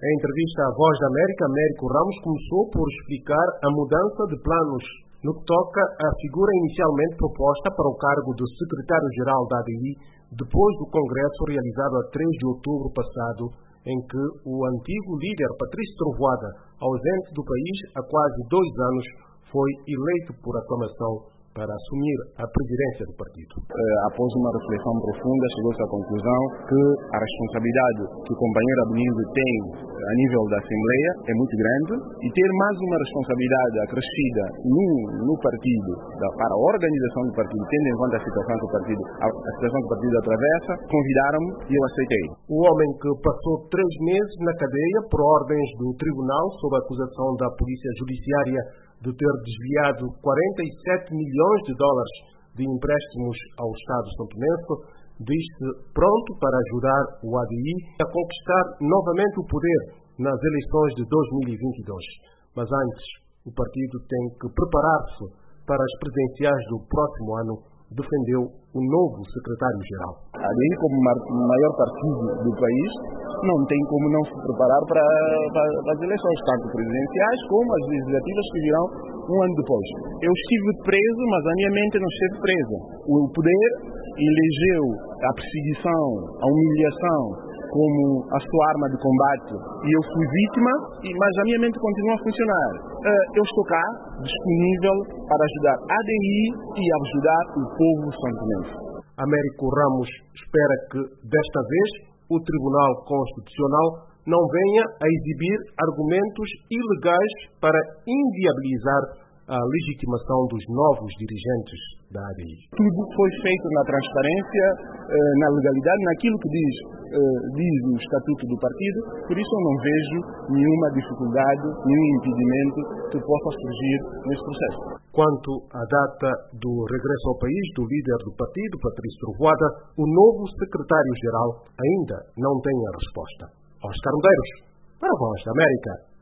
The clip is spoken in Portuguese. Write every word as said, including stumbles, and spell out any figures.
Em entrevista à Voz da América, Américo Ramos começou por explicar a mudança de planos no que toca à figura inicialmente proposta para o cargo de secretário-geral da A D I, depois do congresso realizado a três de outubro passado, em que o antigo líder Patrício Trovoada, ausente do país há quase dois anos, foi eleito por aclamação para assumir a presidência do partido. Após uma reflexão profunda, chegou-se à conclusão que a responsabilidade que o companheiro Abnindo tem a nível da Assembleia é muito grande e ter mais uma responsabilidade acrescida no, no partido, para a organização do partido, tendo em conta a situação que o partido, a, a situação que o partido atravessa, convidaram-me e eu aceitei. O homem que passou três meses na cadeia por ordens do tribunal sob a acusação da Polícia Judiciária de ter desviado quarenta e sete milhões de dólares de empréstimos ao Estado santomense, diz-se pronto para ajudar o A D I a conquistar novamente o poder nas eleições de dois mil e vinte e dois. Mas antes, o partido tem que preparar-se para as presidenciais do próximo ano, defendeu o novo secretário-geral. A D I, como o maior partido do país, não tem como não se preparar para, para, para as eleições, tanto presidenciais como as legislativas que virão um ano depois. Eu estive preso, mas a minha mente não esteve presa. O poder elegeu a perseguição, a humilhação como a sua arma de combate e eu fui vítima, mas a minha mente continua a funcionar. Eu estou cá, disponível para ajudar a A D I e ajudar o povo santomense. Américo Ramos espera que, desta vez, o Tribunal Constitucional não venha a exibir argumentos ilegais para inviabilizar a legitimação dos novos dirigentes da A D I. Tudo foi feito na transparência, na legalidade, naquilo que diz, diz o Estatuto do Partido, por isso eu não vejo nenhuma dificuldade, nenhum impedimento que possa surgir nesse processo. Quanto à data do regresso ao país do líder do partido, Patrício Trovoada, o novo secretário-geral ainda não tem a resposta. Oscar Medeiros, para a Voz da América.